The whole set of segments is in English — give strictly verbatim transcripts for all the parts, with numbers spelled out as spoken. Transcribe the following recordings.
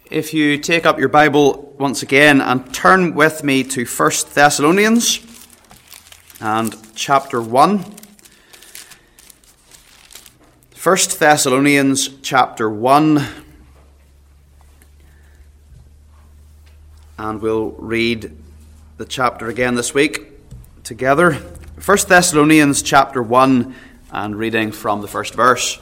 If you take up your Bible once again and turn with me to First Thessalonians and chapter one. First Thessalonians chapter one. And we'll read the chapter again this week together. First Thessalonians chapter one and reading from the first verse.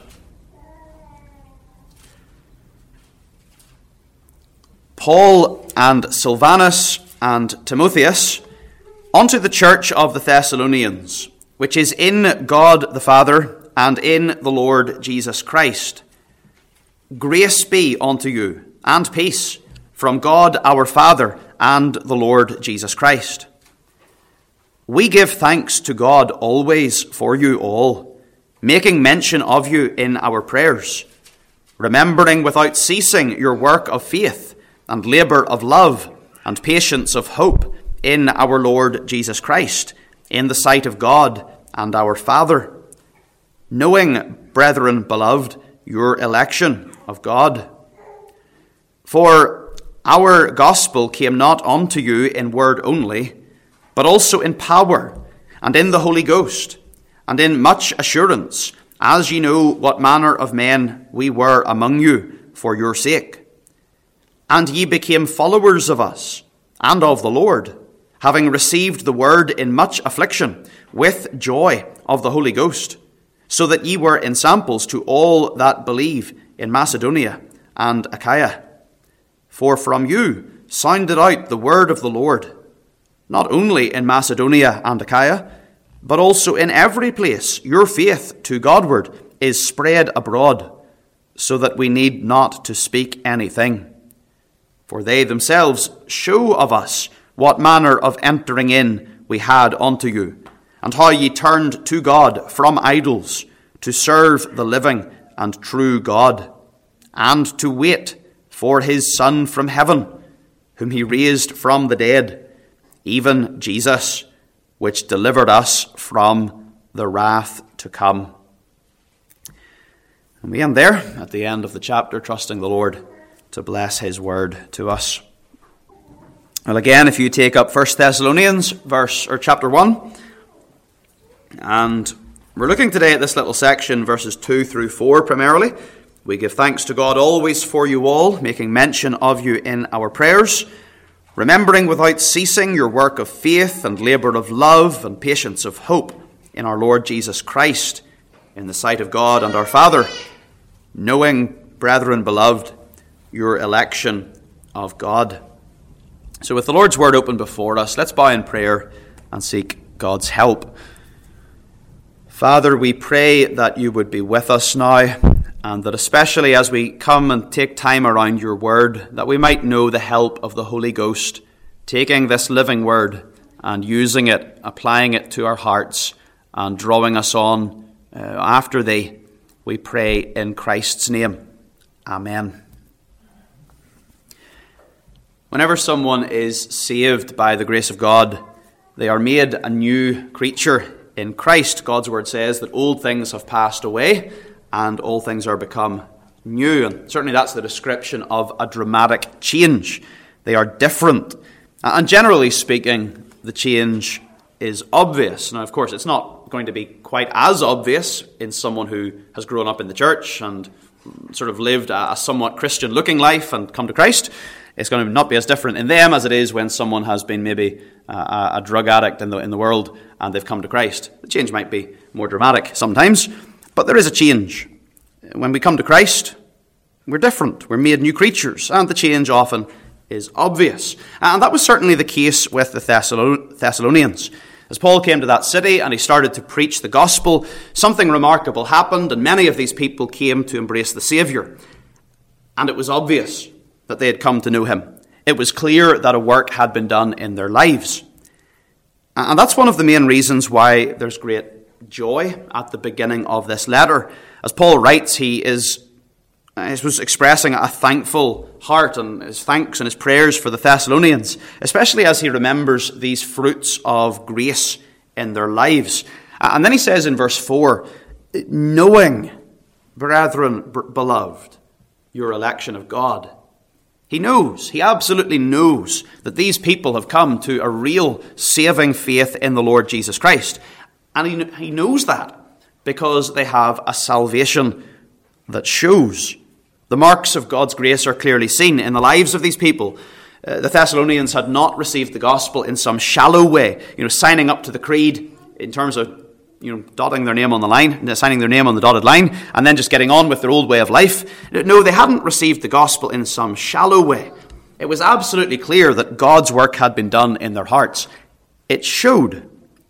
Paul and Silvanus and Timotheus, unto the church of the Thessalonians, which is in God the Father and in the Lord Jesus Christ. Grace be unto you, and peace, from God our Father and the Lord Jesus Christ. We give thanks to God always for you all, making mention of you in our prayers, remembering without ceasing your work of faith, and labour of love, and patience of hope in our Lord Jesus Christ, in the sight of God and our Father, knowing, brethren beloved, your election of God. For our gospel came not unto you in word only, but also in power, and in the Holy Ghost, and in much assurance, as ye know what manner of men we were among you for your sake. And ye became followers of us, and of the Lord, having received the word in much affliction, with joy of the Holy Ghost, so that ye were ensamples to all that believe in Macedonia and Achaia. For from you sounded out the word of the Lord, not only in Macedonia and Achaia, but also in every place your faith to Godward is spread abroad, so that we need not to speak anything. For they themselves show of us what manner of entering in we had unto you, and how ye turned to God from idols, to serve the living and true God, and to wait for his Son from heaven, whom he raised from the dead, even Jesus, which delivered us from the wrath to come. And we end there at the end of the chapter, trusting the Lord to bless his word to us. Well, again, if you take up First Thessalonians verse or chapter one, and we're looking today at this little section, verses two through four primarily. We give thanks to God always for you all, making mention of you in our prayers, remembering without ceasing your work of faith and labour of love and patience of hope in our Lord Jesus Christ, in the sight of God and our Father, knowing, brethren beloved, your election of God. So with the Lord's word open before us, let's bow in prayer and seek God's help. Father, we pray that you would be with us now, and that especially as we come and take time around your word, that we might know the help of the Holy Ghost, taking this living word and using it, applying it to our hearts, and drawing us on uh, after thee. We pray in Christ's name. Amen. Whenever someone is saved by the grace of God, they are made a new creature in Christ. God's word says that old things have passed away and all things are become new. And certainly that's the description of a dramatic change. They are different. And generally speaking, the change is obvious. Now, of course, it's not going to be quite as obvious in someone who has grown up in the church and sort of lived a somewhat Christian-looking life and come to Christ. It's going to not be as different in them as it is when someone has been maybe a, a drug addict in the in the world and they've come to Christ. The change might be more dramatic sometimes, but there is a change. When we come to Christ, we're different. We're made new creatures, and the change often is obvious. And that was certainly the case with the Thessalonians. As Paul came to that city and he started to preach the gospel, something remarkable happened, and many of these people came to embrace the Saviour. And it was obvious that they had come to know him. It was clear that a work had been done in their lives. And that's one of the main reasons why there's great joy at the beginning of this letter. As Paul writes, he is he was expressing a thankful heart and his thanks and his prayers for the Thessalonians, especially as he remembers these fruits of grace in their lives. And then he says in verse four, knowing, brethren beloved, your election of God. He knows, he absolutely knows that these people have come to a real saving faith in the Lord Jesus Christ. And he, he knows that because they have a salvation that shows. The marks of God's grace are clearly seen in the lives of these people. Uh, the Thessalonians had not received the gospel in some shallow way, you know, signing up to the creed in terms of, you know, dotting their name on the line, signing their name on the dotted line, and then just getting on with their old way of life. No, they hadn't received the gospel in some shallow way. It was absolutely clear that God's work had been done in their hearts. It showed.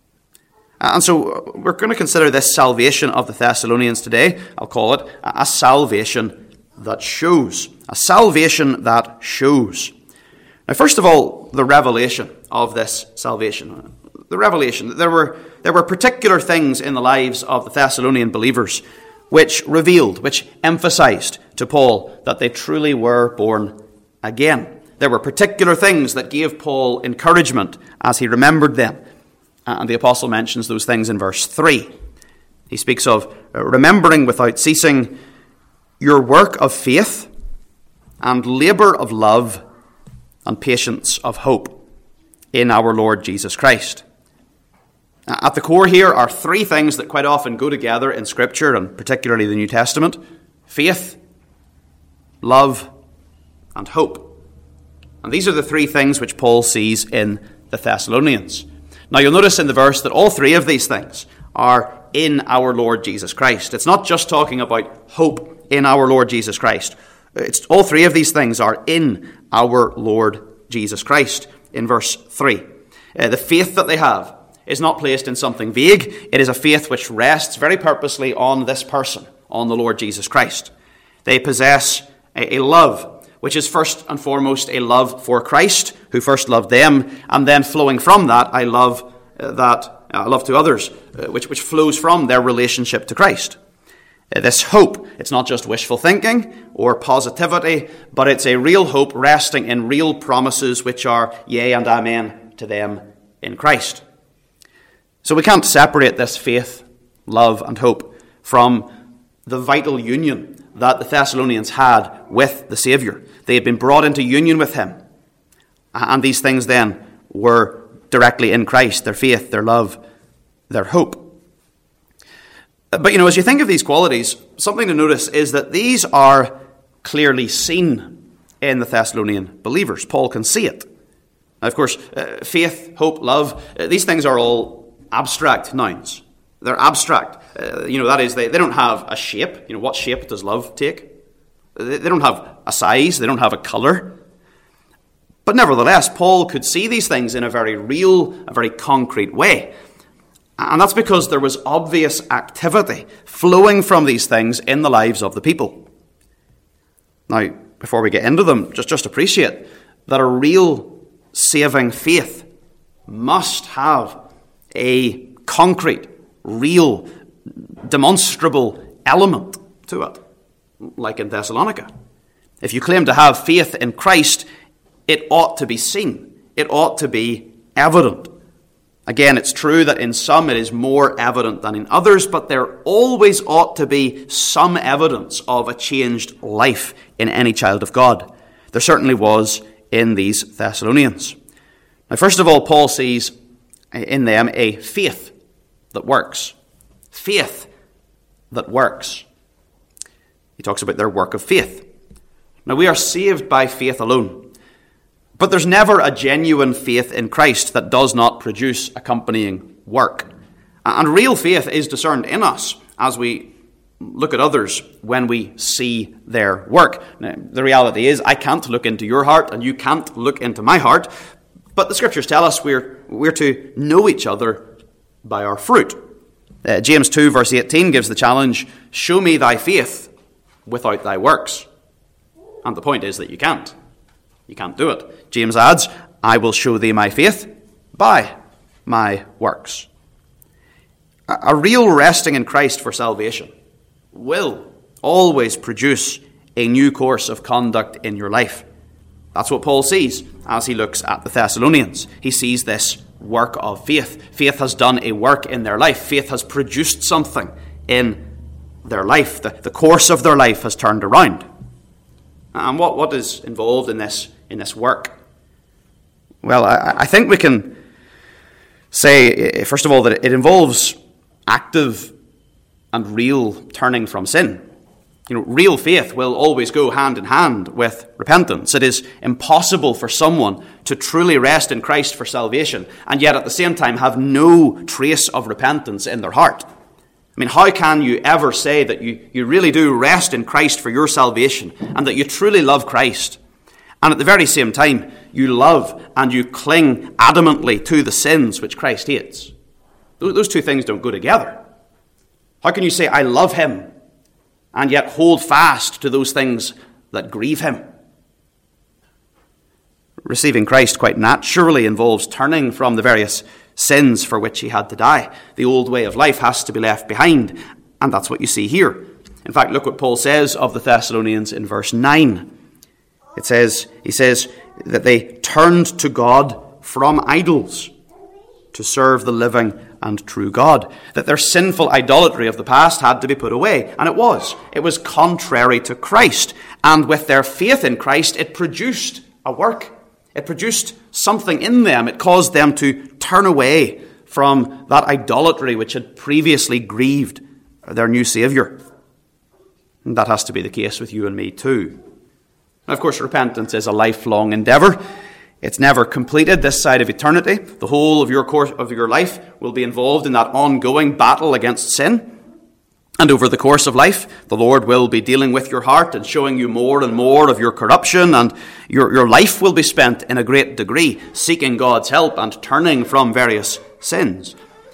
And so we're going to consider this salvation of the Thessalonians today. I'll call it a salvation that shows. A salvation that shows. Now, first of all, the revelation of this salvation. The revelation. There were, there were particular things in the lives of the Thessalonian believers which revealed, which emphasized to Paul that they truly were born again. There were particular things that gave Paul encouragement as he remembered them. And the apostle mentions those things in verse three. He speaks of remembering without ceasing your work of faith and labour of love and patience of hope in our Lord Jesus Christ. At the core here are three things that quite often go together in Scripture, and particularly the New Testament: faith, love, and hope. And these are the three things which Paul sees in the Thessalonians. Now, you'll notice in the verse that all three of these things are in our Lord Jesus Christ. It's not just talking about hope in our Lord Jesus Christ. It's all three of these things are in our Lord Jesus Christ in verse three. Uh, the faith that they have is not placed in something vague. It is a faith which rests very purposely on this person, on the Lord Jesus Christ. They possess a, a love which is first and foremost a love for Christ, who first loved them, and then flowing from that, I love uh, that uh, love to others, uh, which, which flows from their relationship to Christ. Uh, this hope, it's not just wishful thinking or positivity, but it's a real hope resting in real promises which are yea and amen to them in Christ. So we can't separate this faith, love, and hope from the vital union that the Thessalonians had with the Saviour. They had been brought into union with him. And these things then were directly in Christ: their faith, their love, their hope. But, you know, as you think of these qualities, something to notice is that these are clearly seen in the Thessalonian believers. Paul can see it. Now, of course, uh, faith, hope, love, uh, these things are all abstract nouns. They're abstract. Uh, you know, that is, they, they don't have a shape. You know, what shape does love take? They, they don't have a size. They don't have a colour. But nevertheless, Paul could see these things in a very real, a very concrete way. And that's because there was obvious activity flowing from these things in the lives of the people. Now, before we get into them, just, just appreciate that a real saving faith must have a concrete, real, demonstrable element to it, like in Thessalonica. If you claim to have faith in Christ, it ought to be seen. It ought to be evident. Again, it's true that in some it is more evident than in others, but there always ought to be some evidence of a changed life in any child of God. There certainly was in these Thessalonians. Now, first of all, Paul sees in them a faith that works. Faith that works. He talks about their work of faith. Now, we are saved by faith alone. But there's never a genuine faith in Christ that does not produce accompanying work. And real faith is discerned in us as we look at others when we see their work. Now, the reality is, I can't look into your heart and you can't look into my heart. But the Scriptures tell us we're, we're to know each other by our fruit. Uh, James two verse eighteen gives the challenge, show me thy faith without thy works. And the point is that you can't. You can't do it. James adds, I will show thee my faith by my works. A real resting in Christ for salvation will always produce a new course of conduct in your life. That's what Paul sees as he looks at the Thessalonians. He sees this work of faith. Faith has done a work in their life. Faith has produced something in their life. The, the course of their life has turned around. And what, what is involved in this in this work? Well, I, I think we can say, first of all, that it involves active and real turning from sin. You know, real faith will always go hand in hand with repentance. It is impossible for someone to truly rest in Christ for salvation and yet at the same time have no trace of repentance in their heart. I mean, how can you ever say that you, you really do rest in Christ for your salvation and that you truly love Christ, and at the very same time you love and you cling adamantly to the sins which Christ hates? Those two things don't go together. How can you say, I love him, and yet hold fast to those things that grieve him? Receiving Christ quite naturally involves turning from the various sins for which he had to die. The old way of life has to be left behind, and that's what you see here. In fact, look what Paul says of the Thessalonians in verse nine. It says, he says that they turned to God from idols to serve the living and true God. That their sinful idolatry of the past had to be put away. And it was. It was contrary to Christ. And with their faith in Christ, it produced a work. It produced something in them. It caused them to turn away from that idolatry which had previously grieved their new Saviour. And that has to be the case with you and me too. Now, of course, repentance is a lifelong endeavour. It's never completed this side of eternity. The whole of your course of your life will be involved in that ongoing battle against sin. And over the course of life, the Lord will be dealing with your heart and showing you more and more of your corruption, and your, your life will be spent in a great degree seeking God's help and turning from various sins.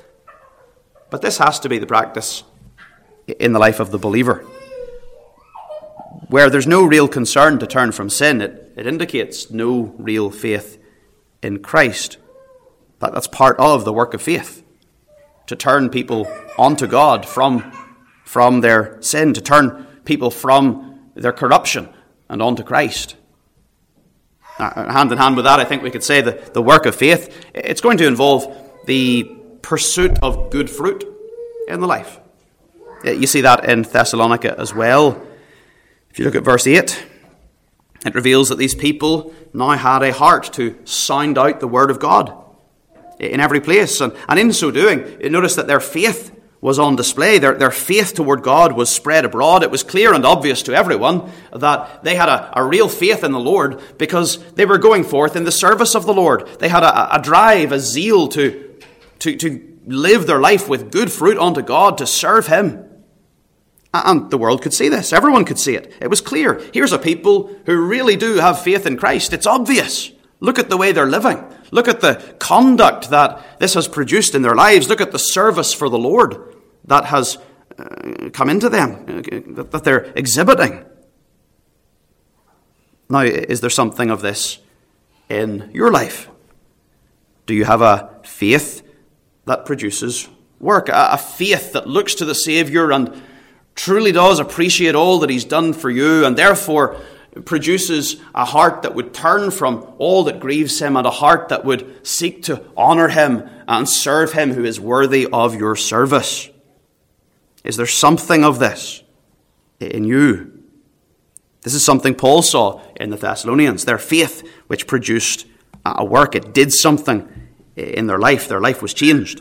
But this has to be the practice in the life of the believer. Where there's no real concern to turn from sin, it, it indicates no real faith in Christ. That, that's part of the work of faith, to turn people onto God from, from their sin, to turn people from their corruption and onto Christ. Uh, hand in hand with that, I think we could say that the work of faith, it's going to involve the pursuit of good fruit in the life. You see that in Thessalonica as well. If you look at verse eight, it reveals that these people now had a heart to sound out the word of God in every place. And, and in so doing, you notice that their faith was on display. Their, their faith toward God was spread abroad. It was clear and obvious to everyone that they had a, a real faith in the Lord because they were going forth in the service of the Lord. They had a, a drive, a zeal to, to, to live their life with good fruit unto God, to serve him. And the world could see this. Everyone could see it. It was clear. Here's a people who really do have faith in Christ. It's obvious. Look at the way they're living. Look at the conduct that this has produced in their lives. Look at the service for the Lord that has uh, come into them, uh, that they're exhibiting. Now, is there something of this in your life? Do you have a faith that produces work? A, a faith that looks to the Saviour and truly does appreciate all that he's done for you, and therefore produces a heart that would turn from all that grieves him, and a heart that would seek to honour him and serve him who is worthy of your service? Is there something of this in you? This is something Paul saw in the Thessalonians. Their faith, which produced a work. It did something in their life. Their life was changed.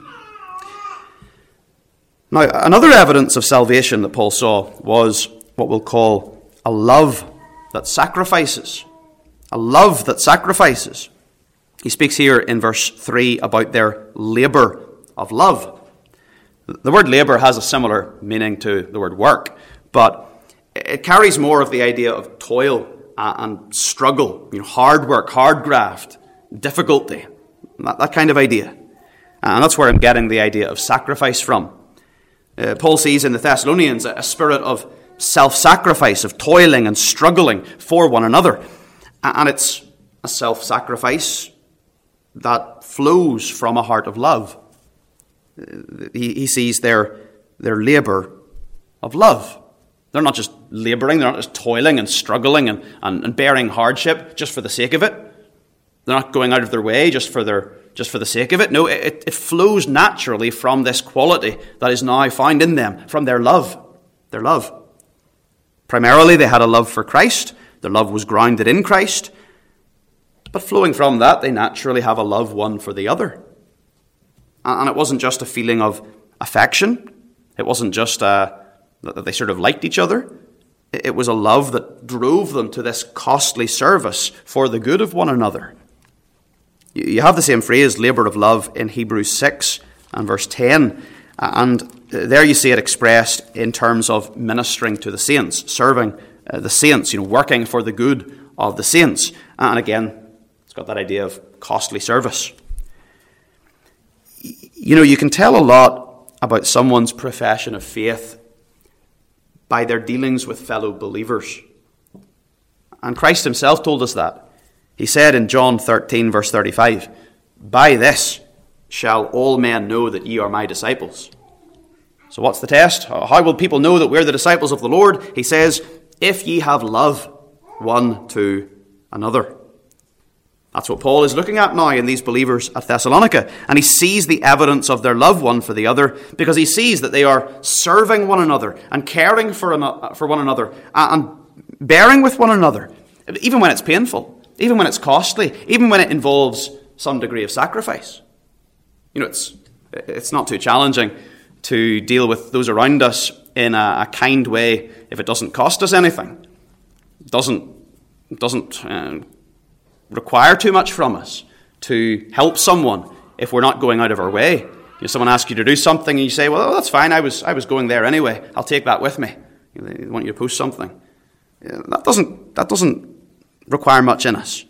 Now, another evidence of salvation that Paul saw was what we'll call a love that sacrifices. A love that sacrifices. He speaks here in verse three about their labour of love. The word labour has a similar meaning to the word work, but it carries more of the idea of toil and struggle, you know, hard work, hard graft, difficulty, that, that kind of idea. And that's where I'm getting the idea of sacrifice from. Uh, Paul sees in the Thessalonians a spirit of self-sacrifice, of toiling and struggling for one another. And it's a self-sacrifice that flows from a heart of love. He, he sees their, their labour of love. They're not just labouring, they're not just toiling and struggling and, and, and bearing hardship just for the sake of it. They're not going out of their way just for their just for the sake of it. No, it, it flows naturally from this quality that is now found in them, from their love. Their love. Primarily, they had a love for Christ. Their love was grounded in Christ. But flowing from that, they naturally have a love one for the other. And it wasn't just a feeling of affection. It wasn't just uh, that they sort of liked each other. It was a love that drove them to this costly service for the good of one another. You have the same phrase, labour of love, in Hebrews six and verse ten. And there you see it expressed in terms of ministering to the saints, serving uh, the saints, you know, working for the good of the saints. And again, it's got that idea of costly service. You know, you can tell a lot about someone's profession of faith by their dealings with fellow believers. And Christ himself told us that. He said in John thirteen, verse thirty-five, "By this shall all men know that ye are my disciples." So what's the test? How will people know that we're the disciples of the Lord? He says, "If ye have love one to another." That's what Paul is looking at now in these believers at Thessalonica. And he sees the evidence of their love one for the other because he sees that they are serving one another and caring for, an, for one another and bearing with one another, even when it's painful, even when it's costly, even when it involves some degree of sacrifice. You know, it's it's not too challenging to deal with those around us in a, a kind way if it doesn't cost us anything. It doesn't, it doesn't uh, require too much from us to help someone if we're not going out of our way. You know, someone asks you to do something and you say, well, that's fine, I was I was going there anyway. I'll take that with me. You know, they want you to post something. Yeah, that doesn't that doesn't require much in us.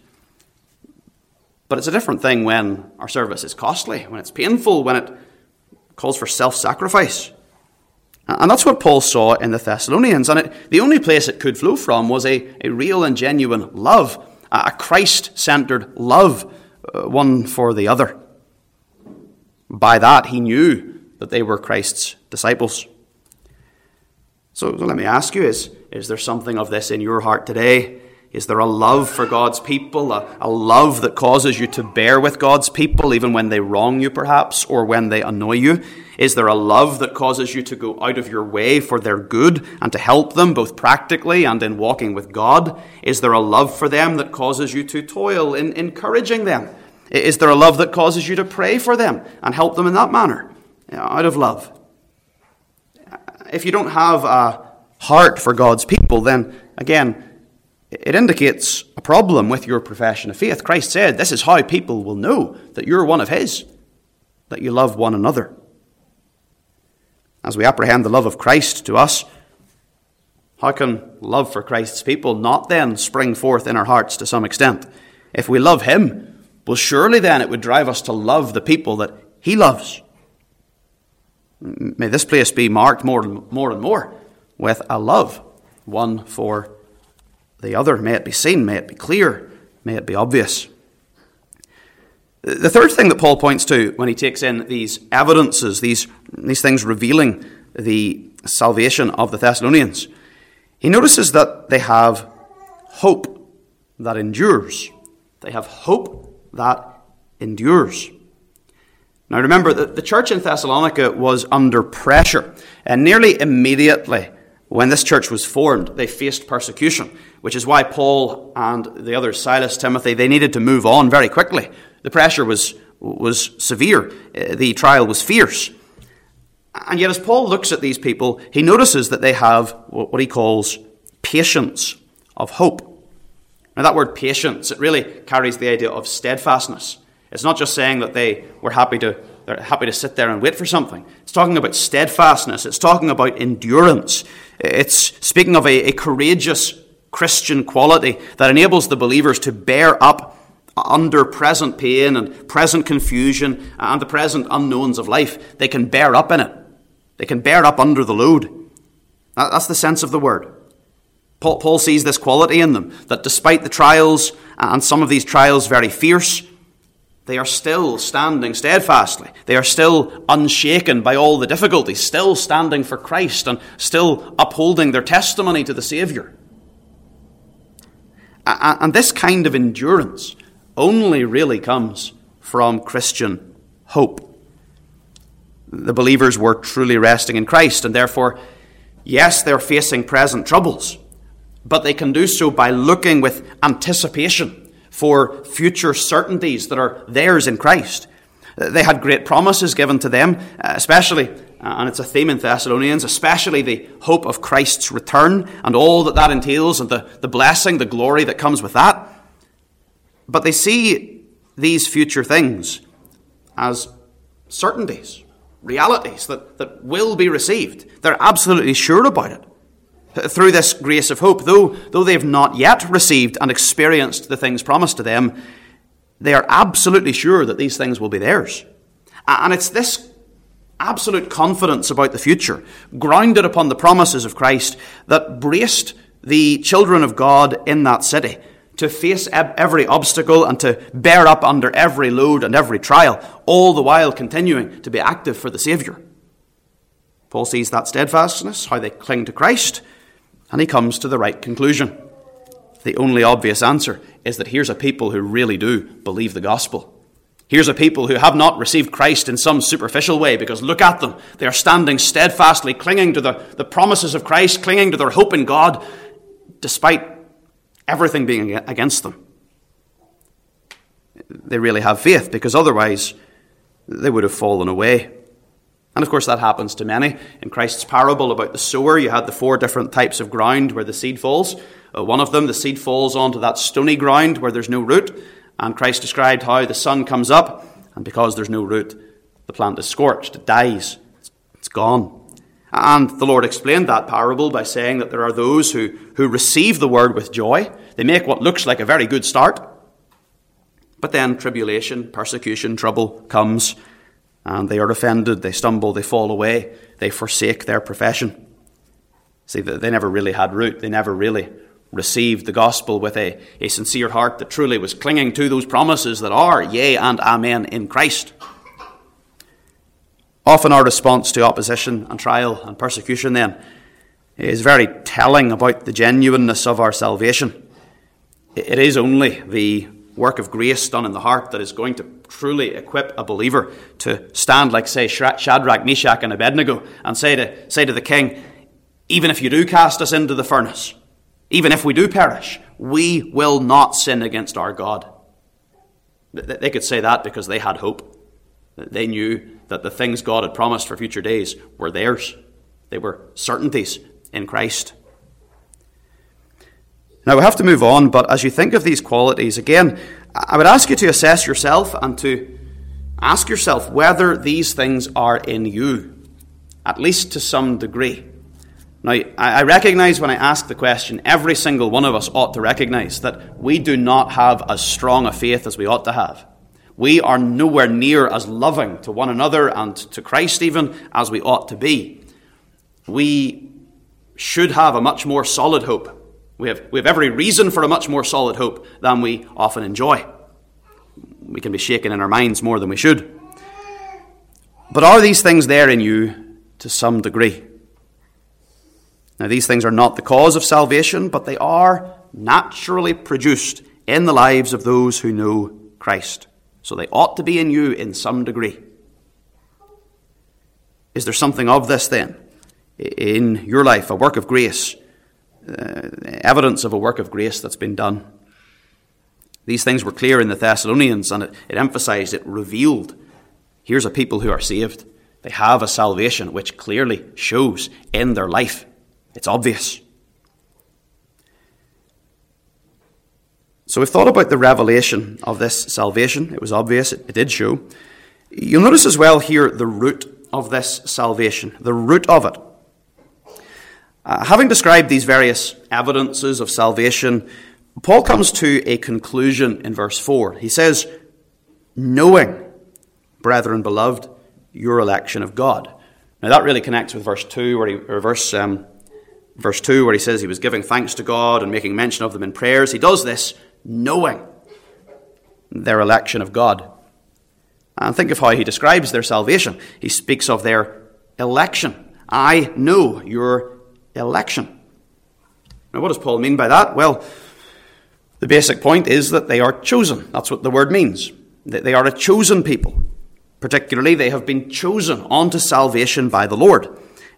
But it's a different thing when our service is costly, when it's painful, when it calls for self-sacrifice. And that's what Paul saw in the Thessalonians. And it, the only place it could flow from was a, a real and genuine love, a Christ-centered love, uh, one for the other. By that, he knew that they were Christ's disciples. So, so let me ask you, is, is there something of this in your heart today? Is there a love for God's people, a, a love that causes you to bear with God's people even when they wrong you perhaps, or when they annoy you? Is there a love that causes you to go out of your way for their good and to help them both practically and in walking with God? Is there a love for them that causes you to toil in encouraging them? Is there a love that causes you to pray for them and help them in that manner, out of love? If you don't have a heart for God's people, then again, it indicates a problem with your profession of faith. Christ said, this is how people will know that you're one of his, that you love one another. As we apprehend the love of Christ to us, how can love for Christ's people not then spring forth in our hearts to some extent? If we love him, well, surely then it would drive us to love the people that he loves. May this place be marked more and more and more with a love, one for the other. May it be seen, may it be clear, may it be obvious. The third thing that Paul points to when he takes in these evidences, these, these things revealing the salvation of the Thessalonians, he notices that they have hope that endures. They have hope that endures. Now remember that the church in Thessalonica was under pressure, and nearly immediately when this church was formed, they faced persecution, which is why Paul and the others, Silas, Timothy, they needed to move on very quickly. The pressure was, was severe. The trial was fierce. And yet as Paul looks at these people, he notices that they have what he calls patience of hope. Now that word patience, it really carries the idea of steadfastness. It's not just saying that they were happy to they're happy to sit there and wait for something. It's talking about steadfastness. It's talking about endurance. It's speaking of a, a courageous Christian quality that enables the believers to bear up under present pain and present confusion and the present unknowns of life. They can bear up in it. They can bear up under the load. That's the sense of the word. Paul, Paul sees this quality in them, that despite the trials, and some of these trials very fierce, they are still standing steadfastly. They are still unshaken by all the difficulties, still standing for Christ and still upholding their testimony to the Saviour. And this kind of endurance only really comes from Christian hope. The believers were truly resting in Christ, and therefore, yes, they're facing present troubles, but they can do so by looking with anticipation for future certainties that are theirs in Christ. They had great promises given to them, especially, and it's a theme in Thessalonians, especially the hope of Christ's return and all that that entails and the, the blessing, the glory that comes with that. But they see these future things as certainties, realities that, that will be received. They're absolutely sure about it. Through this grace of hope, though, though they've not yet received and experienced the things promised to them, they are absolutely sure that these things will be theirs. And it's this absolute confidence about the future, grounded upon the promises of Christ, that braced the children of God in that city to face every obstacle and to bear up under every load and every trial, all the while continuing to be active for the Saviour. Paul sees that steadfastness, how they cling to Christ, and he comes to the right conclusion. The only obvious answer is that here's a people who really do believe the gospel. Here's a people who have not received Christ in some superficial way, because look at them. They are standing steadfastly, clinging to the, the promises of Christ, clinging to their hope in God, despite everything being against them. They really have faith, because otherwise they would have fallen away. And of course that happens to many. In Christ's parable about the sower, you had the four different types of ground where the seed falls. Uh, one of them, the seed falls onto that stony ground where there's no root. And Christ described how the sun comes up, and because there's no root, the plant is scorched, it dies, it's, it's gone. And the Lord explained that parable by saying that there are those who, who receive the word with joy. They make what looks like a very good start. But then tribulation, persecution, trouble comes, and they are offended, they stumble, they fall away, they forsake their profession. See, they never really had root. They never really received the gospel with a, a sincere heart that truly was clinging to those promises that are yea and amen in Christ. Often our response to opposition and trial and persecution then is very telling about the genuineness of our salvation. It is only the work of grace done in the heart that is going to truly equip a believer to stand like, say, Shadrach, Meshach, and Abednego and say to, say to the king, even if you do cast us into the furnace, even if we do perish, we will not sin against our God. They could say that because they had hope. They knew that the things God had promised for future days were theirs. They were certainties in Christ. Now we have to move on, but as you think of these qualities, again, I would ask you to assess yourself and to ask yourself whether these things are in you, at least to some degree. Now, I recognize when I ask the question, every single one of us ought to recognize that we do not have as strong a faith as we ought to have. We are nowhere near as loving to one another and to Christ even as we ought to be. We should have a much more solid hope. We have, we have every reason for a much more solid hope than we often enjoy. We can be shaken in our minds more than we should. But are these things there in you to some degree? Now, these things are not the cause of salvation, but they are naturally produced in the lives of those who know Christ. So they ought to be in you in some degree. Is there something of this then in your life, a work of grace, uh, evidence of a work of grace that's been done? These things were clear in the Thessalonians, and it, it emphasized, it revealed, here's a people who are saved. They have a salvation which clearly shows in their life. It's obvious. So we've thought about the revelation of this salvation. It was obvious. It, it did show. You'll notice as well here the root of this salvation, the root of it. Uh, having described these various evidences of salvation, Paul comes to a conclusion in verse four. He says, knowing, brethren beloved, your election of God. Now that really connects with verse two, where he, or verse um, Verse two, where he says he was giving thanks to God and making mention of them in prayers. He does this knowing their election of God. And think of how he describes their salvation. He speaks of their election. I know your election. Now, what does Paul mean by that? Well, the basic point is that they are chosen. That's what the word means. They are a chosen people. Particularly, they have been chosen unto salvation by the Lord.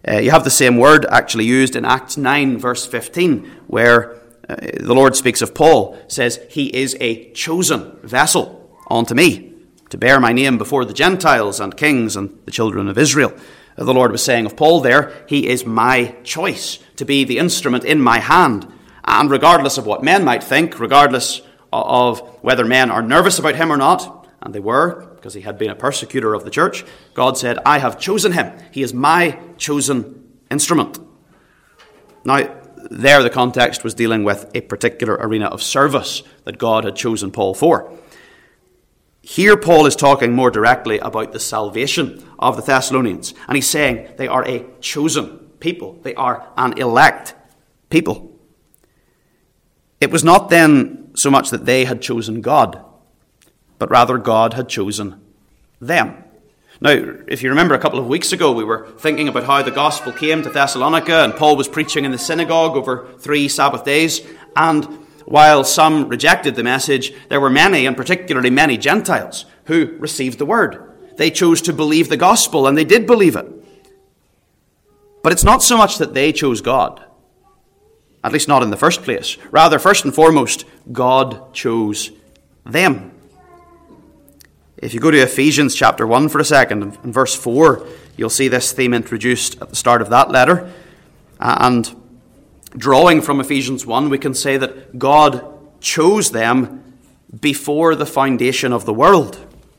Uh, you have the same word actually used in Acts nine, verse fifteen, where uh, the Lord speaks of Paul, says, he is a chosen vessel unto me, to bear my name before the Gentiles and kings and the children of Israel. Uh, the Lord was saying of Paul there, he is my choice to be the instrument in my hand. And regardless of what men might think, regardless of whether men are nervous about him or not, and they were, because he had been a persecutor of the church, God said, I have chosen him. He is my chosen instrument. Now, there the context was dealing with a particular arena of service that God had chosen Paul for. Here Paul is talking more directly about the salvation of the Thessalonians, and he's saying they are a chosen people. They are an elect people. It was not then so much that they had chosen God, but rather God had chosen them. Now, if you remember a couple of weeks ago, we were thinking about how the gospel came to Thessalonica, and Paul was preaching in the synagogue over three Sabbath days, and while some rejected the message, there were many, and particularly many Gentiles, who received the word. They chose to believe the gospel, and they did believe it. But it's not so much that they chose God, at least not in the first place. Rather, first and foremost, God chose them. If you go to Ephesians chapter one for a second, in verse four, you'll see this theme introduced at the start of that letter. And drawing from Ephesians one, we can say that God chose them before the foundation of the world.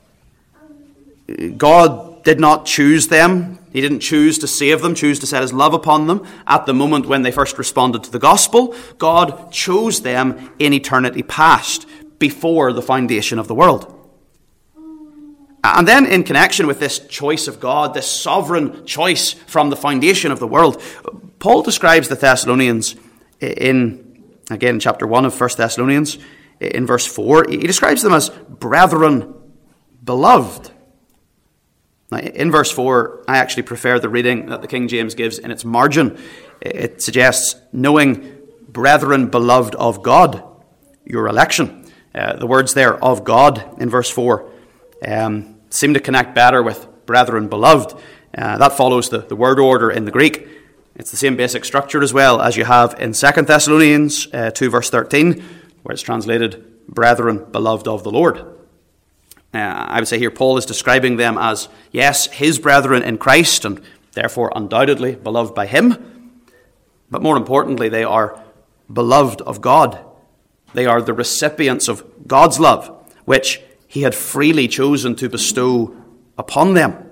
God did not choose them. He didn't choose to save them, choose to set his love upon them at the moment when they first responded to the gospel. God chose them in eternity past, before the foundation of the world. And then in connection with this choice of God, this sovereign choice from the foundation of the world, Paul describes the Thessalonians in, again, chapter one of First Thessalonians, in verse four. He describes them as brethren beloved. Now, in verse four, I actually prefer the reading that the King James gives in its margin. It suggests, knowing brethren beloved of God, your election. Uh, the words there, of God, in verse four, um, seem to connect better with brethren beloved. Uh, that follows the, the word order in the Greek. It's the same basic structure as well as you have in Second Thessalonians uh, two verse thirteen, where it's translated, brethren beloved of the Lord. Uh, I would say here Paul is describing them as, yes, his brethren in Christ, and therefore undoubtedly beloved by him. But more importantly, they are beloved of God. They are the recipients of God's love, which he had freely chosen to bestow upon them.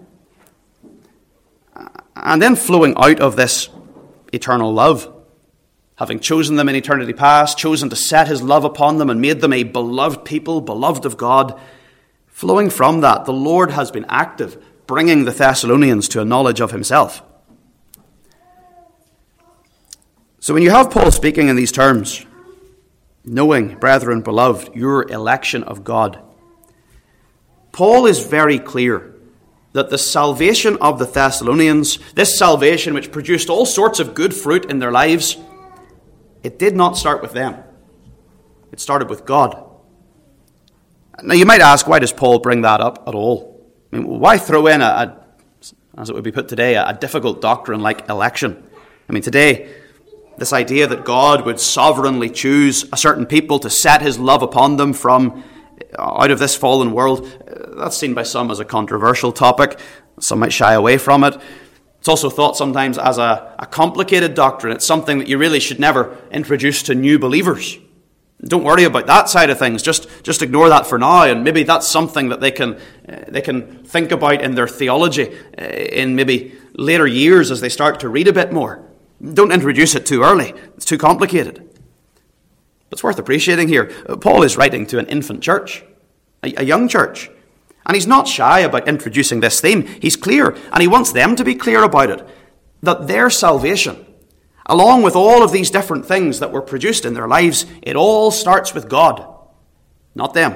And then flowing out of this eternal love, having chosen them in eternity past, chosen to set his love upon them and made them a beloved people, beloved of God, flowing from that, the Lord has been active, bringing the Thessalonians to a knowledge of himself. So when you have Paul speaking in these terms, knowing, brethren beloved, your election of God, Paul is very clear that the salvation of the Thessalonians, this salvation which produced all sorts of good fruit in their lives, it did not start with them. It started with God. Now you might ask, why does Paul bring that up at all? I mean, why throw in a, a as it would be put today, a, a difficult doctrine like election? I mean, today, this idea that God would sovereignly choose a certain people to set his love upon them from out of this fallen world, that's seen by some as a controversial topic. Some might shy away from it. It's also thought sometimes as a, a complicated doctrine. It's something that you really should never introduce to new believers. Don't worry about that side of things. Just just ignore that for now, and maybe that's something that they can uh, they can think about in their theology uh, in maybe later years as they start to read a bit more. Don't introduce it too early. It's too complicated. But it's worth appreciating here. Paul is writing to an infant church, a, a young church. And he's not shy about introducing this theme. He's clear, and he wants them to be clear about it, that their salvation, along with all of these different things that were produced in their lives, it all starts with God, not them.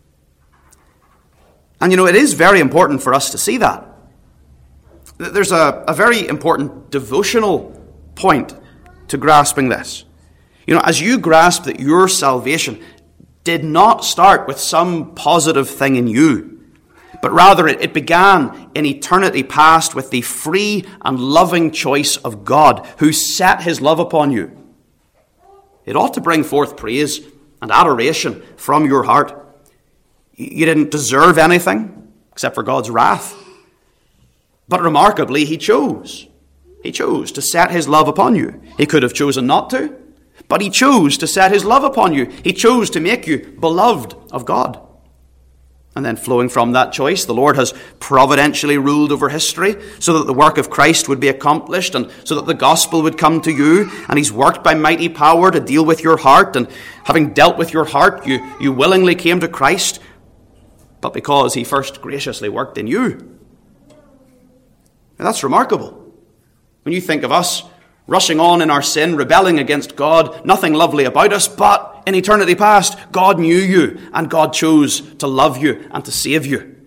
And you know, it is very important for us to see that. There's a, a very important devotional point to grasping this. You know, as you grasp that your salvation did not start with some positive thing in you, but rather it, it began in eternity past with the free and loving choice of God, who set his love upon you. It ought to bring forth praise and adoration from your heart. You didn't deserve anything except for God's wrath. But remarkably, he chose. He chose to set his love upon you. He could have chosen not to, but he chose to set his love upon you. He chose to make you beloved of God. And then flowing from that choice, the Lord has providentially ruled over history so that the work of Christ would be accomplished and so that the gospel would come to you. And he's worked by mighty power to deal with your heart. And having dealt with your heart, you, you willingly came to Christ, but because he first graciously worked in you. Now that's remarkable. When you think of us rushing on in our sin, rebelling against God, nothing lovely about us, but in eternity past, God knew you and God chose to love you and to save you.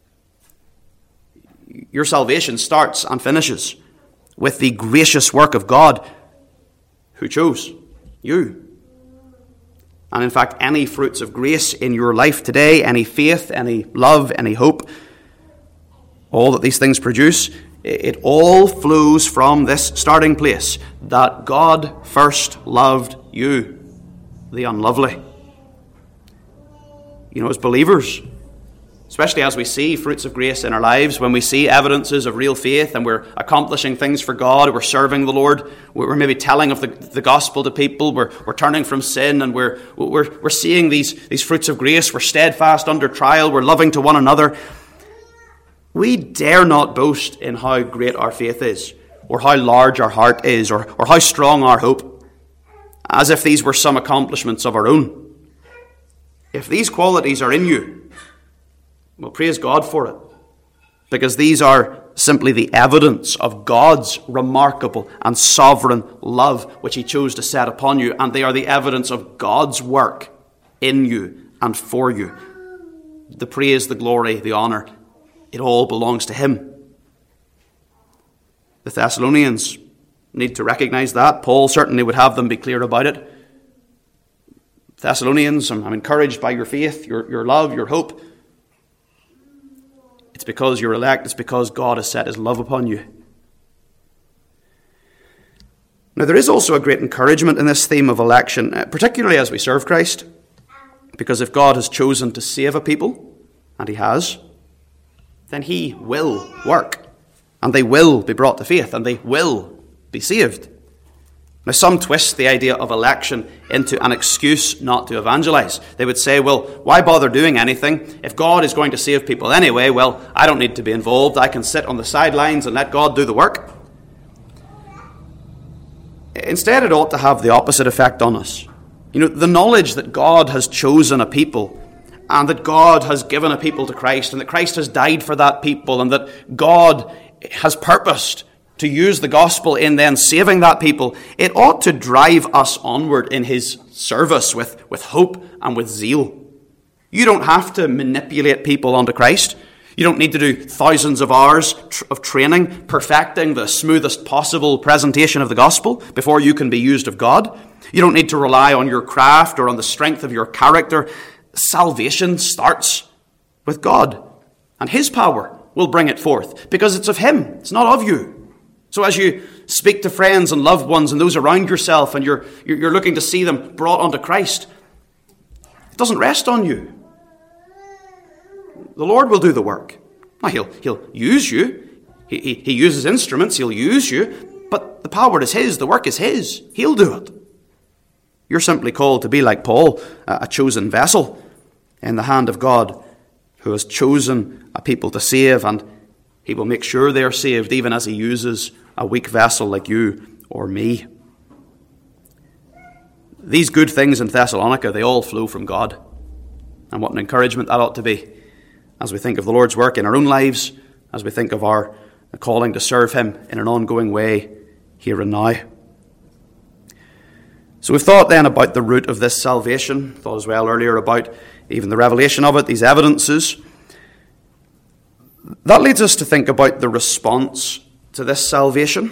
Your salvation starts and finishes with the gracious work of God who chose you. And in fact, any fruits of grace in your life today, any faith, any love, any hope, all that these things produce, it all flows from this starting place, that God first loved you, the unlovely. You know, as believers, especially as we see fruits of grace in our lives, when we see evidences of real faith and we're accomplishing things for God, we're serving the Lord, we're maybe telling of the, the gospel to people, we're, we're turning from sin, and we're, we're, we're seeing these, these fruits of grace, we're steadfast under trial, we're loving to one another. We dare not boast in how great our faith is, or how large our heart is, or, or how strong our hope, as if these were some accomplishments of our own. If these qualities are in you, well, praise God for it, because these are simply the evidence of God's remarkable and sovereign love which he chose to set upon you, and they are the evidence of God's work in you and for you. The praise, the glory, the honor, it all belongs to him. The Thessalonians need to recognize that. Paul certainly would have them be clear about it. Thessalonians, I'm, I'm encouraged by your faith, your, your love, your hope. It's because you're elect. It's because God has set his love upon you. Now, there is also a great encouragement in this theme of election, particularly as we serve Christ, because if God has chosen to save a people, and he has, then he will work, and they will be brought to faith, and they will be saved. Now, some twist the idea of election into an excuse not to evangelize. They would say, well, why bother doing anything? If God is going to save people anyway, well, I don't need to be involved. I can sit on the sidelines and let God do the work. Instead, it ought to have the opposite effect on us. You know, the knowledge that God has chosen a people, and that God has given a people to Christ, and that Christ has died for that people, and that God has purposed to use the gospel in then saving that people, it ought to drive us onward in his service with, with hope and with zeal. You don't have to manipulate people onto Christ. You don't need to do thousands of hours of training, perfecting the smoothest possible presentation of the gospel before you can be used of God. You don't need to rely on your craft or on the strength of your character. Salvation starts with God, and his power will bring it forth, because it's of him, it's not of you. So as you speak to friends and loved ones and those around yourself, and you're, you're looking to see them brought unto Christ, it doesn't rest on you. The Lord will do the work. Now, he'll, he'll use you. He, he, he uses instruments, he'll use you, but the power is his, the work is his. He'll do it. You're simply called to be like Paul, a chosen vessel in the hand of God, who has chosen a people to save, and he will make sure they are saved even as he uses a weak vessel like you or me. These good things in Thessalonica, they all flow from God. And what an encouragement that ought to be as we think of the Lord's work in our own lives, as we think of our calling to serve him in an ongoing way here and now. So we've thought then about the root of this salvation, thought as well earlier about even the revelation of it, these evidences. That leads us to think about the response to this salvation.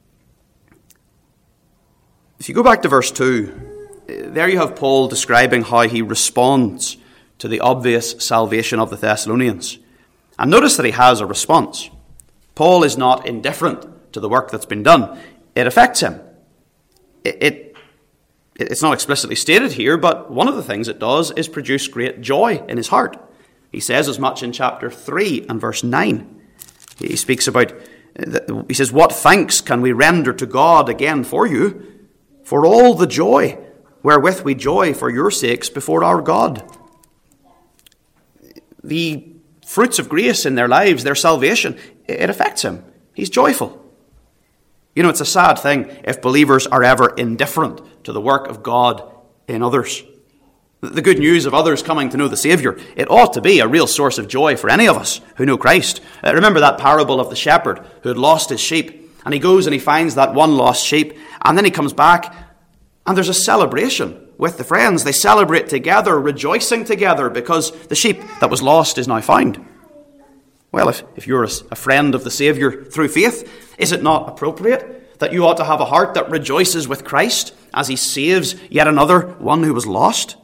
If you go back to verse two, there you have Paul describing how he responds to the obvious salvation of the Thessalonians. And notice that he has a response. Paul is not indifferent to the work that's been done. It affects him. It, it, it's not explicitly stated here, but one of the things it does is produce great joy in his heart. He says as much in chapter three and verse nine. He speaks about, he says, "What thanks can we render to God again for you, for all the joy wherewith we joy for your sakes before our God." The fruits of grace in their lives, their salvation, it affects him. He's joyful. You know, it's a sad thing if believers are ever indifferent to the work of God in others. The good news of others coming to know the Saviour, it ought to be a real source of joy for any of us who know Christ. Uh, remember that parable of the shepherd who had lost his sheep, and he goes and he finds that one lost sheep, and then he comes back, and there's a celebration with the friends. They celebrate together, rejoicing together, because the sheep that was lost is now found. Well, if, if you're a, a friend of the Saviour through faith, is it not appropriate that you ought to have a heart that rejoices with Christ as he saves yet another one who was lost?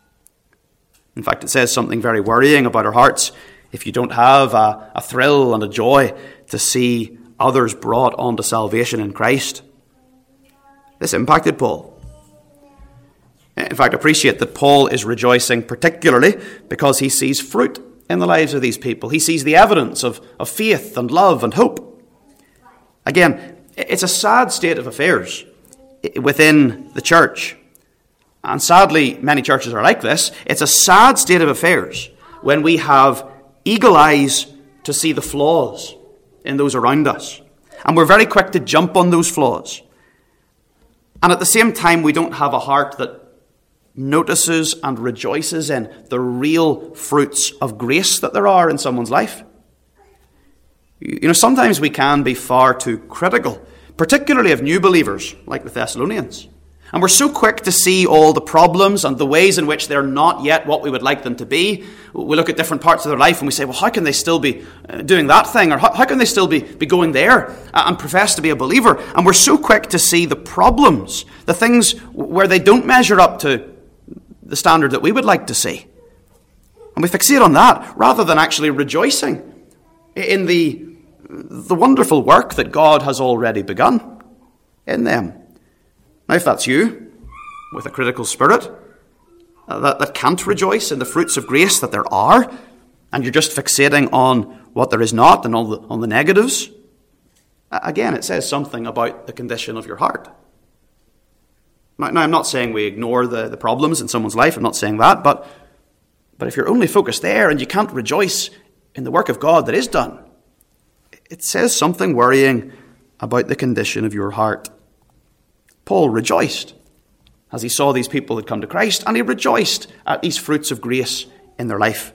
In fact, it says something very worrying about our hearts if you don't have a, a thrill and a joy to see others brought onto salvation in Christ. This impacted Paul. In fact, appreciate that Paul is rejoicing particularly because he sees fruit in the lives of these people. He sees the evidence of, of faith and love and hope. Again, it's a sad state of affairs within the church. And sadly, many churches are like this. It's a sad state of affairs when we have eagle eyes to see the flaws in those around us. And we're very quick to jump on those flaws. And at the same time, we don't have a heart that notices and rejoices in the real fruits of grace that there are in someone's life. You know, sometimes we can be far too critical, particularly of new believers like the Thessalonians. And we're so quick to see all the problems and the ways in which they're not yet what we would like them to be. We look at different parts of their life and we say, well, how can they still be doing that thing? Or how, how can they still be, be going there and profess to be a believer? And we're so quick to see the problems, the things where they don't measure up to the standard that we would like to see. And we fixate on that rather than actually rejoicing in the, the wonderful work that God has already begun in them. Now, if that's you, with a critical spirit, uh, that, that can't rejoice in the fruits of grace that there are, and you're just fixating on what there is not and on the, on the negatives, uh, again, it says something about the condition of your heart. Now, now I'm not saying we ignore the, the problems in someone's life, I'm not saying that, but, but if you're only focused there and you can't rejoice in the work of God that is done, it says something worrying about the condition of your heart. Paul rejoiced as he saw these people had come to Christ, and he rejoiced at these fruits of grace in their life.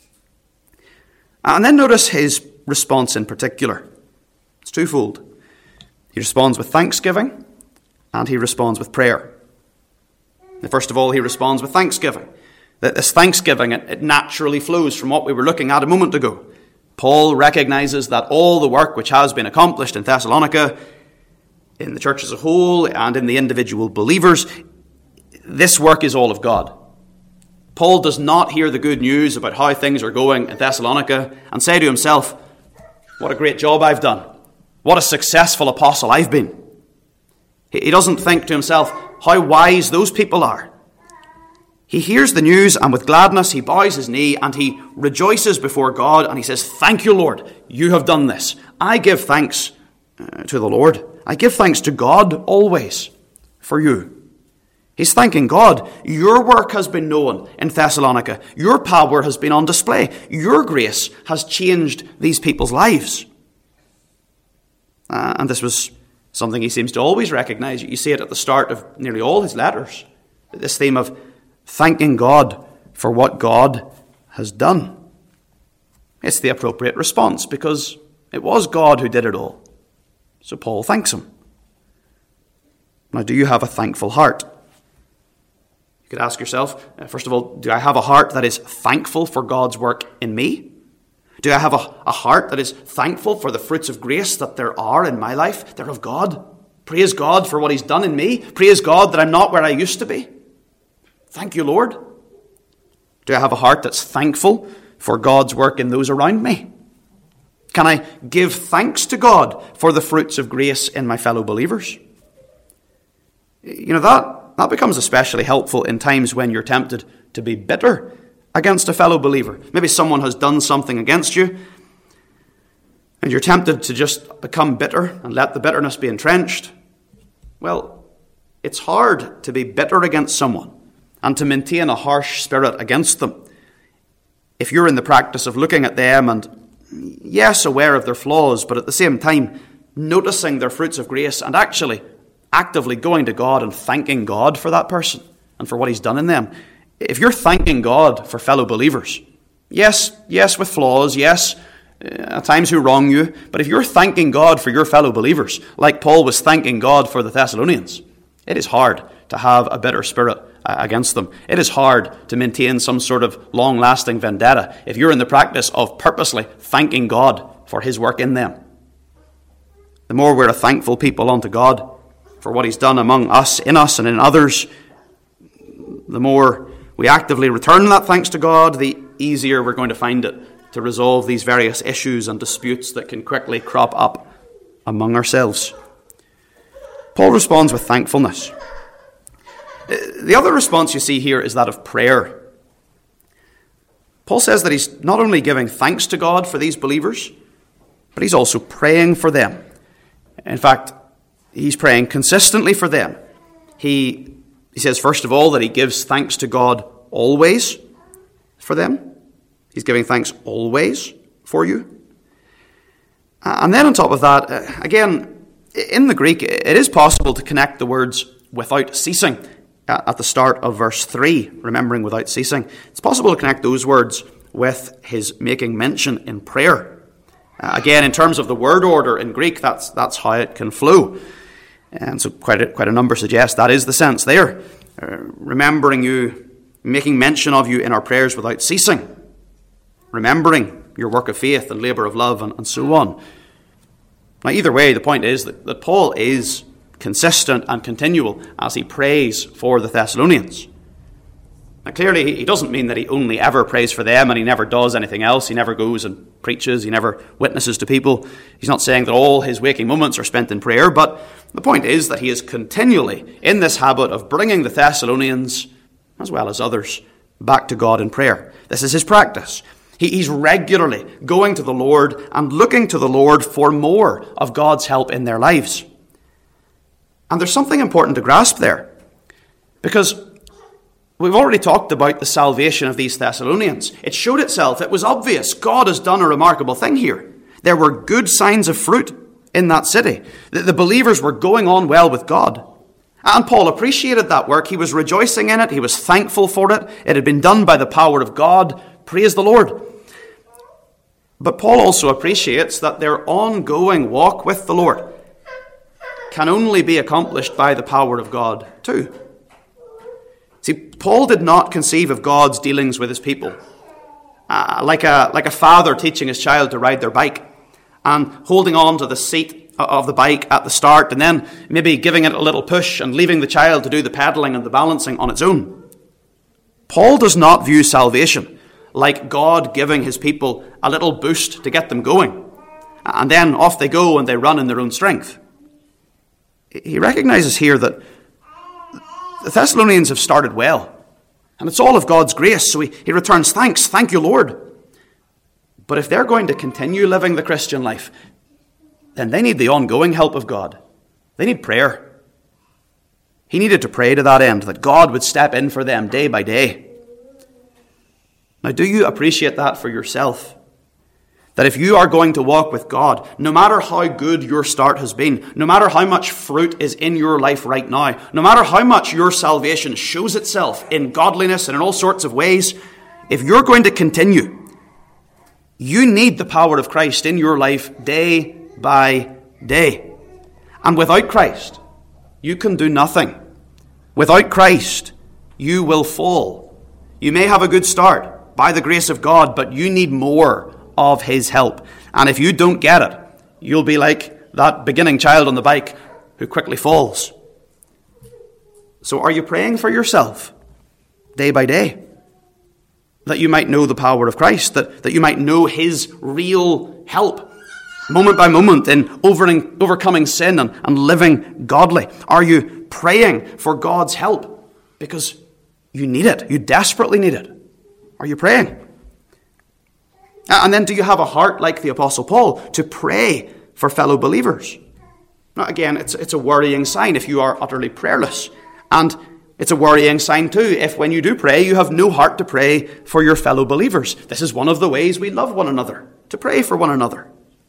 And then notice his response in particular. It's twofold. He responds with thanksgiving, and he responds with prayer. Now, first of all, he responds with thanksgiving. That this thanksgiving, it, it naturally flows from what we were looking at a moment ago. Paul recognizes that all the work which has been accomplished in Thessalonica, in the church as a whole, and in the individual believers, this work is all of God. Paul does not hear the good news about how things are going in Thessalonica and say to himself, what a great job I've done. What a successful apostle I've been. He doesn't think to himself how wise those people are. He hears the news, and with gladness he bows his knee and he rejoices before God, and he says, thank you, Lord, you have done this. I give thanks uh, to the Lord. I give thanks to God always for you. He's thanking God. Your work has been known in Thessalonica. Your power has been on display. Your grace has changed these people's lives. Uh, and this was something he seems to always recognize. You see it at the start of nearly all his letters. This theme of thanking God for what God has done. It's the appropriate response because it was God who did it all. So Paul thanks him. Now, do you have a thankful heart? You could ask yourself, first of all, do I have a heart that is thankful for God's work in me? Do I have a, a heart that is thankful for the fruits of grace that there are in my life? They're of God. Praise God for what he's done in me. Praise God that I'm not where I used to be. Thank you, Lord. Do I have a heart that's thankful for God's work in those around me? Can I give thanks to God for the fruits of grace in my fellow believers? You know, that, that becomes especially helpful in times when you're tempted to be bitter against a fellow believer. Maybe someone has done something against you, and you're tempted to just become bitter and let the bitterness be entrenched. Well, it's hard to be bitter against someone and to maintain a harsh spirit against them if you're in the practice of looking at them and, yes, aware of their flaws, but at the same time noticing their fruits of grace and actually actively going to God and thanking God for that person and for what he's done in them. If you're thanking God for fellow believers, yes, yes, with flaws, yes, at times who wrong you, but if you're thanking God for your fellow believers, like Paul was thanking God for the Thessalonians, it is hard to have a bitter spirit against them. It is hard to maintain some sort of long-lasting vendetta if you're in the practice of purposely thanking God for his work in them. The more we're a thankful people unto God for what he's done among us, in us, and in others, the more we actively return that thanks to God, the easier we're going to find it to resolve these various issues and disputes that can quickly crop up among ourselves. Paul responds with thankfulness. The other response you see here is that of prayer. Paul says that he's not only giving thanks to God for these believers, but he's also praying for them. In fact, he's praying consistently for them. He, he says, first of all, that he gives thanks to God always for them. He's giving thanks always for you. And then on top of that, again, in the Greek, it is possible to connect the words without ceasing at the start of verse three, remembering without ceasing. It's possible to connect those words with his making mention in prayer. Uh, again, in terms of the word order in Greek, that's that's how it can flow. And so quite a, quite a number suggest that is the sense there. Uh, remembering you, making mention of you in our prayers without ceasing. Remembering your work of faith and labour of love and, and so on. Now, either way, the point is that, that Paul is consistent and continual as he prays for the Thessalonians. Now, clearly, he doesn't mean that he only ever prays for them and he never does anything else. He never goes and preaches. He never witnesses to people. He's not saying that all his waking moments are spent in prayer, but the point is that he is continually in this habit of bringing the Thessalonians, as well as others, back to God in prayer. This is his practice. He, he's regularly going to the Lord and looking to the Lord for more of God's help in their lives. And there's something important to grasp there, because we've already talked about the salvation of these Thessalonians. It showed itself. It was obvious. God has done a remarkable thing here. There were good signs of fruit in that city. The, the believers were going on well with God. And Paul appreciated that work. He was rejoicing in it. He was thankful for it. It had been done by the power of God. Praise the Lord. But Paul also appreciates that their ongoing walk with the Lord can only be accomplished by the power of God too. See, Paul did not conceive of God's dealings with his people uh, like a like a father teaching his child to ride their bike and holding on to the seat of the bike at the start and then maybe giving it a little push and leaving the child to do the pedaling and the balancing on its own. Paul does not view salvation like God giving his people a little boost to get them going, and then off they go and they run in their own strength. He recognizes here that the Thessalonians have started well, and it's all of God's grace, so he, he returns thanks. Thank you, Lord. But if they're going to continue living the Christian life, then they need the ongoing help of God. They need prayer. He needed to pray to that end, that God would step in for them day by day. Now, do you appreciate that for yourself? That if you are going to walk with God, no matter how good your start has been, no matter how much fruit is in your life right now, no matter how much your salvation shows itself in godliness and in all sorts of ways, if you're going to continue, you need the power of Christ in your life day by day. And without Christ, you can do nothing. Without Christ, you will fall. You may have a good start by the grace of God, but you need more of his help. And if you don't get it, you'll be like that beginning child on the bike who quickly falls. So are you praying for yourself day by day? That you might know the power of Christ, that, that you might know his real help moment by moment in overing, overcoming sin and, and living godly? Are you praying for God's help? Because you need it. You desperately need it. Are you praying? And then do you have a heart like the Apostle Paul to pray for fellow believers? Now, again, it's, it's a worrying sign if you are utterly prayerless. And it's a worrying sign too if when you do pray, you have no heart to pray for your fellow believers. This is one of the ways we love one another, to pray for one another.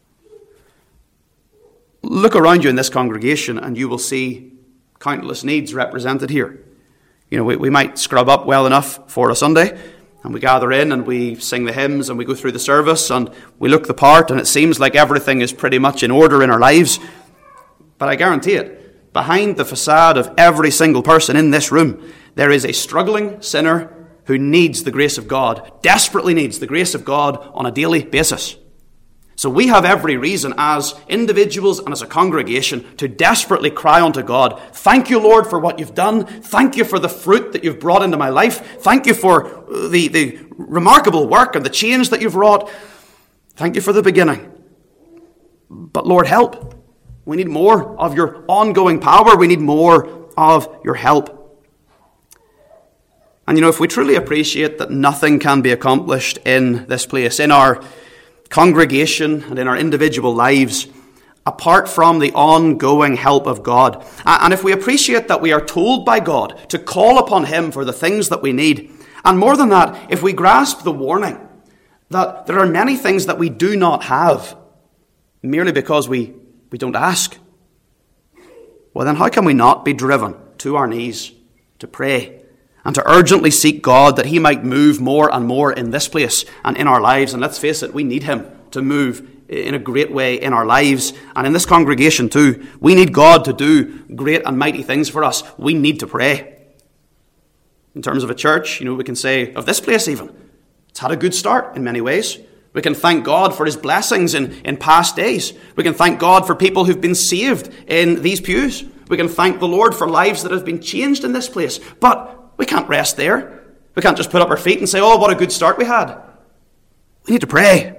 Look around you in this congregation and you will see countless needs represented here. You know, we, we might scrub up well enough for a Sunday, and we gather in and we sing the hymns and we go through the service and we look the part and it seems like everything is pretty much in order in our lives. But I guarantee it, behind the facade of every single person in this room, there is a struggling sinner who needs the grace of God, desperately needs the grace of God on a daily basis. So we have every reason as individuals and as a congregation to desperately cry unto God, thank you, Lord, for what you've done. Thank you for the fruit that you've brought into my life. Thank you for the, the remarkable work and the change that you've wrought. Thank you for the beginning. But Lord, help. We need more of your ongoing power. We need more of your help. And you know, if we truly appreciate that nothing can be accomplished in this place, in our congregation and in our individual lives, apart from the ongoing help of God. And if we appreciate that we are told by God to call upon him for the things that we need, and more than that, if we grasp the warning that there are many things that we do not have merely because we, we don't ask, well then how can we not be driven to our knees to pray and to urgently seek God that he might move more and more in this place and in our lives? And let's face it, we need him to move in a great way in our lives and in this congregation too. We need God to do great and mighty things for us. We need to pray. In terms of a church, you know, we can say of this place even, it's had a good start in many ways. We can thank God for his blessings in, in past days. We can thank God for people who've been saved in these pews. We can thank the Lord for lives that have been changed in this place. But we can't rest there. We can't just put up our feet and say, oh, what a good start we had. We need to pray.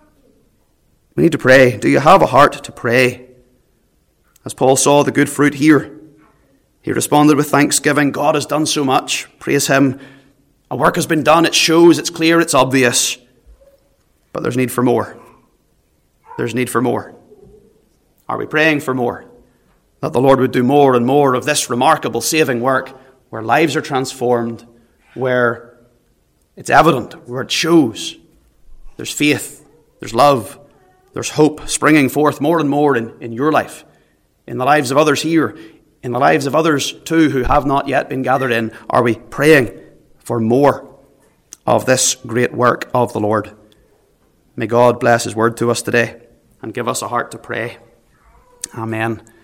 We need to pray. Do you have a heart to pray? As Paul saw the good fruit here, he responded with thanksgiving. God has done so much. Praise him. A work has been done. It shows, it's clear, it's obvious. But there's need for more. There's need for more. Are we praying for more? That the Lord would do more and more of this remarkable saving work, where lives are transformed, where it's evident, where it shows. There's faith, there's love, there's hope springing forth more and more in, in your life, in the lives of others here, in the lives of others too who have not yet been gathered in. Are we praying for more of this great work of the Lord? May God bless his word to us today and give us a heart to pray. Amen.